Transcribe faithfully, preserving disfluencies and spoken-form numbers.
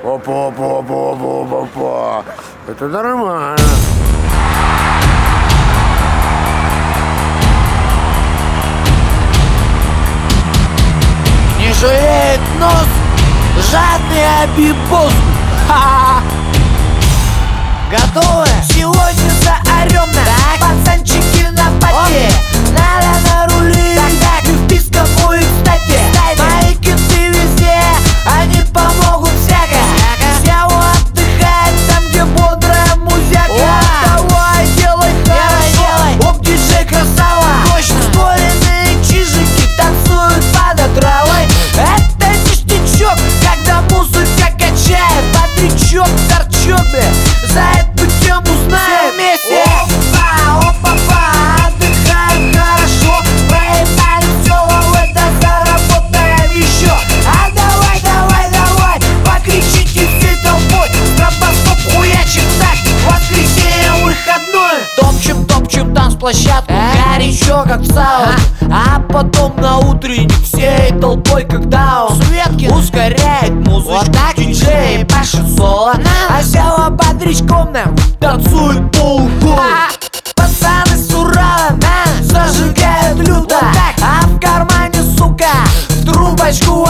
Опа, опа, опа, опа, опа. Это нормально. Не жалеет нос жадный обибос. Готовы? Сегодня заорем на пацанчики на пати. Надо нарулить, так и вписка будет кстати. Мои кенты везде, они помогут всяко. Сева отдыхает там, где бодрая музяка. Давай, делай хорошо, оп, диджей красава. Ускоренные чижики танцуют под отравой. Это ништячок, когда музыка качает. Бодрячок, торчок, бля, за эту тему знаем вместе. Опа, опа, отдыхаем хорошо. Проебали все, в это заработаем еще. А давай, давай, давай, покричите всей толпой. Стробоскоп хуячит так, воскресенье выходной. Топчем, топчем танцплощадку, горячо как в сауне. А потом на утренник всей толпой, когда он Светкин ускоряет музычку, вот так диджей пашет соло. А Сева бодрячком нам танцует полгода.